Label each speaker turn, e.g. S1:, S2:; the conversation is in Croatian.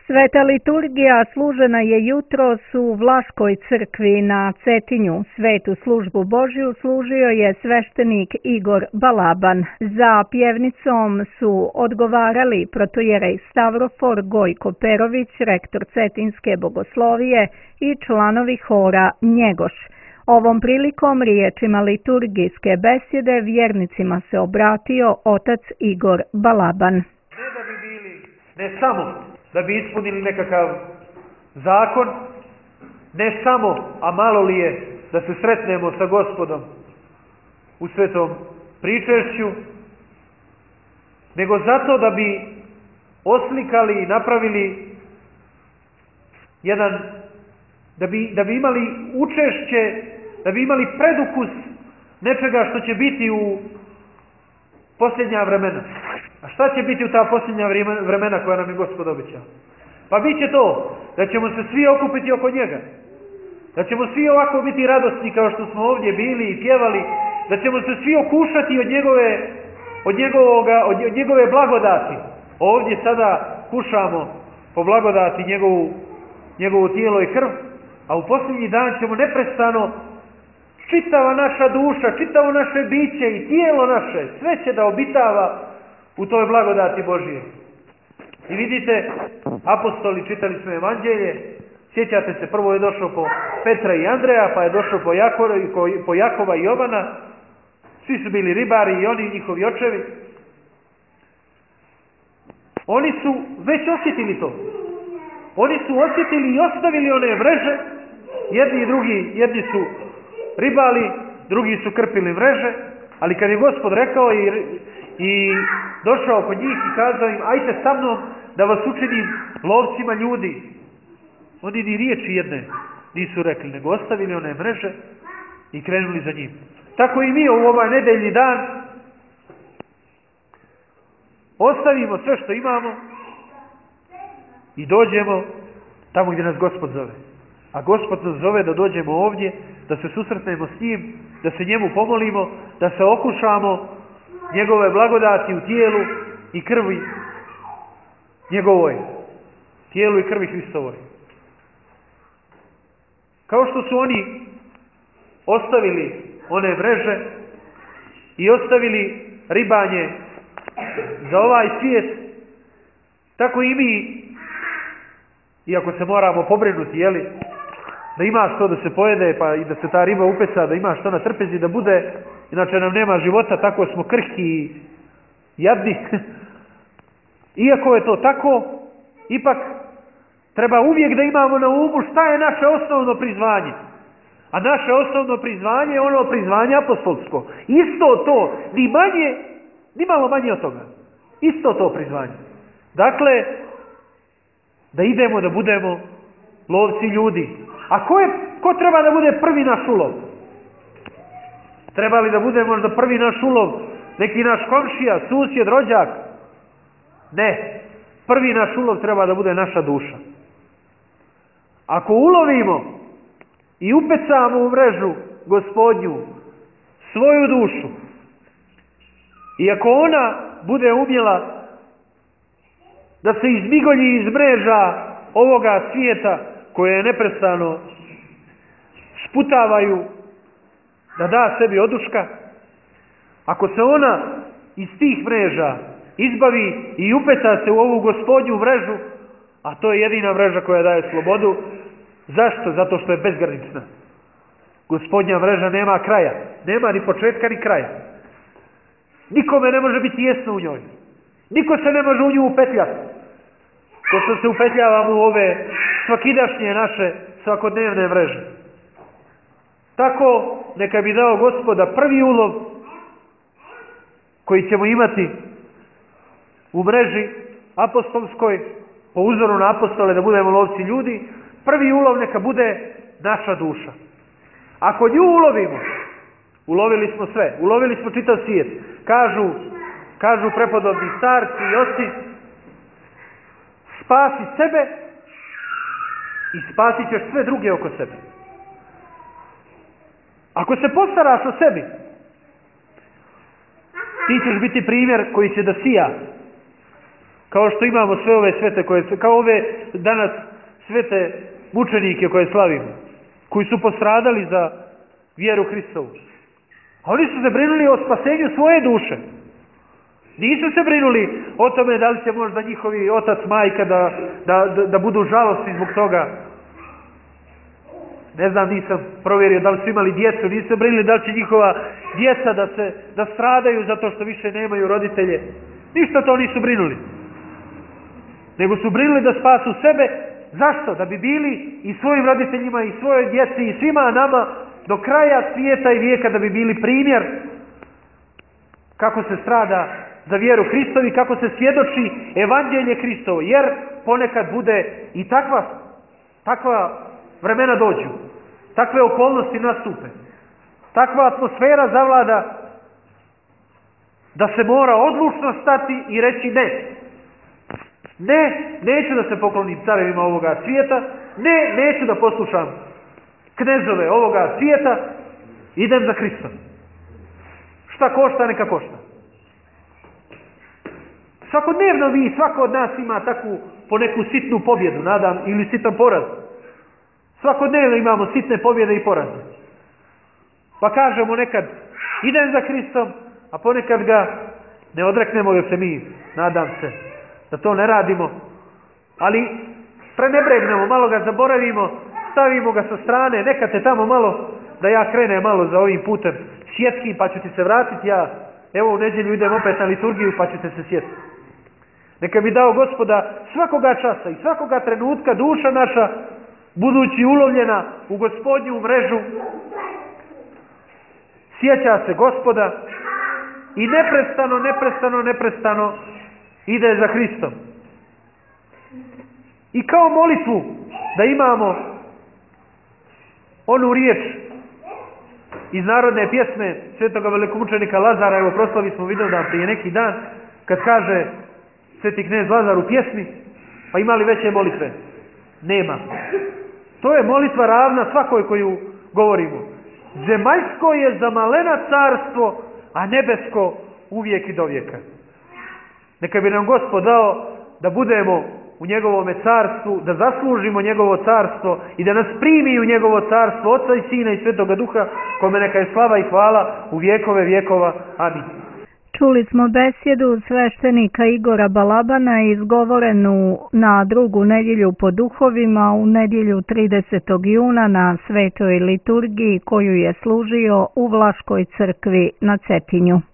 S1: Sveta liturgija služena je jutros u Vlaškoj crkvi na Cetinju. Svetu službu Božju služio je sveštenik Igor Balaban. Za pjevnicom su odgovarali protojerej Stavrofor Gojko Perović, rektor Cetinske bogoslovije i članovi hora Njegoš. Ovom prilikom riječima liturgijske besjede vjernicima se obratio otac Igor Balaban.
S2: Ne da bi bili, ne samo da bi ispunili nekakav zakon, ne samo, a malo li je, da se sretnemo sa Gospodom u svetom pričešću, nego zato da bi oslikali i napravili jedan, da bi imali učešće, da bi imali predukus nečega što će biti u posljednja vremena. A šta će biti u ta posljednja vremena koja nam je Gospod obećao? Pa bit će to da ćemo se svi okupiti oko njega, da ćemo svi ovako biti radosni kao što smo ovdje bili i pjevali, da ćemo se svi okušati od njegove blagodati. Ovdje sada kušamo po blagodati njegovo tijelo i krv, a u posljednji dan ćemo neprestano, čitava naša duša, čitavo naše biće i tijelo naše, sve će da obitava u toj blagodati Božije. I vidite, apostoli, čitali smo evanđelje, sjećate se, prvo je došao po Petra i Andreja, pa je došao po Jakova i Jovana, svi su bili ribari i oni, njihovi očevi. Oni su već osjetili to. Oni su osjetili i ostavili one mreže, jedni i drugi, jedni su ribali, drugi su krpili mreže, ali kad je Gospod rekao i došao kod njih i kazao im, ajte sa mnom da vas učinim lovcima ljudi, oni ni riječi jedne nisu rekli, nego ostavili one mreže i krenuli za njim. Tako i mi u ovaj nedeljni dan ostavimo sve što imamo i dođemo tamo gdje nas Gospod zove. A Gospod nas zove da dođemo ovdje, da se susretnemo s njim, da se njemu pomolimo, da se okušamo njegove blagodati u tijelu i krvi njegovoj, tijelu i krvi Hristovoj. Kao što su oni ostavili one mreže i ostavili ribanje za ovaj svijet, tako i mi, iako se moramo pobrinuti, jeli, da ima što da se pojede, pa i da se ta riba upeca, da ima što na trpezi da bude, inače nam nema života, tako smo krhki i jadni. Iako je to tako, ipak treba uvijek da imamo na umu šta je naše osnovno prizvanje. A naše osnovno prizvanje je ono prizvanje apostolsko. Isto to, ni malo manje od toga. Isto to prizvanje. Dakle, da idemo da budemo lovci ljudi. A ko treba da bude prvi naš ulov? Treba li da bude možda prvi naš ulov neki naš komšija, susjed, rođak? Ne. Prvi naš ulov treba da bude naša duša. Ako ulovimo i upecamo u mrežu Gospodnju svoju dušu, i ako ona bude umjela da se izmigolji iz mreža ovoga svijeta koje neprestano sputavaju da da sebi oduška, ako se ona iz tih mreža izbavi i upeca se u ovu Gospodnju mrežu, a to je jedina mreža koja daje slobodu. Zašto? Zato što je bezgranična. Gospodnja mreža nema kraja. Nema ni početka ni kraja. Nikome ne može biti jesno u njoj. Niko se ne može u nju upetljati. Ko što se upetljavamo u ove svakidašnje naše svakodnevne mreže. Tako neka bi dao Gospoda prvi ulov koji ćemo imati u mreži apostolskoj, po uzoru na apostole da budemo lovci ljudi, prvi ulov neka bude naša duša. Ako nju ulovimo, ulovili smo sve, ulovili smo čitav svijet. Kažu prepodobni starci i oci, spasi sebe i spasit ćeš sve druge oko sebe. Ako se postaraš o sebi, ti ćeš biti primjer koji će da sija Kao što imamo sve ove svete kao ove danas svete mučenike koje slavimo, koji su postradali za vjeru Hristovu. A oni su se brinuli o spasenju svoje duše. Nisu se brinuli o tome da li će možda njihovi otac, majka da budu žalostni zbog toga. Ne znam, nisam provjerio da li su imali djecu, nisu se brinuli da li će njihova djeca da stradaju zato što više nemaju roditelje. Ništa to nisu brinuli. Nego su brinuli da spasu sebe. Zašto? Da bi bili i svojim roditeljima i svojoj djeci i svima nama do kraja svijeta i vijeka, da bi bili primjer kako se strada za vjeru Hristovi, kako se svjedoči evanđelje Hristovo, jer ponekad bude i takva vremena dođu, takve okolnosti nastupe, takva atmosfera zavlada da se mora odlučno stati i reći ne. Ne, neću da se poklonim carevima ovoga svijeta, ne, neću da poslušam knezove ovoga svijeta, idem za Hrista. Šta košta, neka košta. Svakodnevno svako od nas ima takvu po neku sitnu pobjedu, nadam, ili sitan poraz. Svakodnevno imamo sitne pobjede i poraze. Pa kažemo nekad idem za Hristom, a ponekad ga ne odreknemo jer se mi, nadam se, da to ne radimo. Ali prenebregnemo, malo ga zaboravimo, stavimo ga sa strane, neka te tamo malo, da ja krenem malo za ovim putem svjetskim, pa ću ti se vratiti, ja evo u nedjelju idem opet na liturgiju, pa ću te se sjetiti. Neka mi dao Gospoda svakoga časa i svakoga trenutka duša naša, budući ulovljena u Gospodnju mrežu, sjeća se Gospoda i neprestano ide za Hristom. I kao molitvu da imamo onu riječ iz narodne pjesme svetoga velikomučenika Lazara, evo proslavi smo Vidovdan prije neki dan, kad kaže sveti knez Lazar u pjesmi, pa ima li veće molitve? Nema. To je molitva ravna svakoj koju govorimo. Zemaljsko je za malena carstvo, a nebesko uvijek i do vijeka. Neka bi nam Gospod dao da budemo u njegovome carstvu, da zaslužimo njegovo carstvo i da nas primi u njegovo carstvo Oca i Sina i Svetoga Duha, kome neka je slava i hvala u vjekove vjekova. Amin.
S1: Čuli smo besjedu sveštenika Igora Balabana izgovorenu na drugu nedjelju po duhovima u nedjelju 30. juna na svetoj liturgiji koju je služio u Vlaškoj crkvi na Cetinju.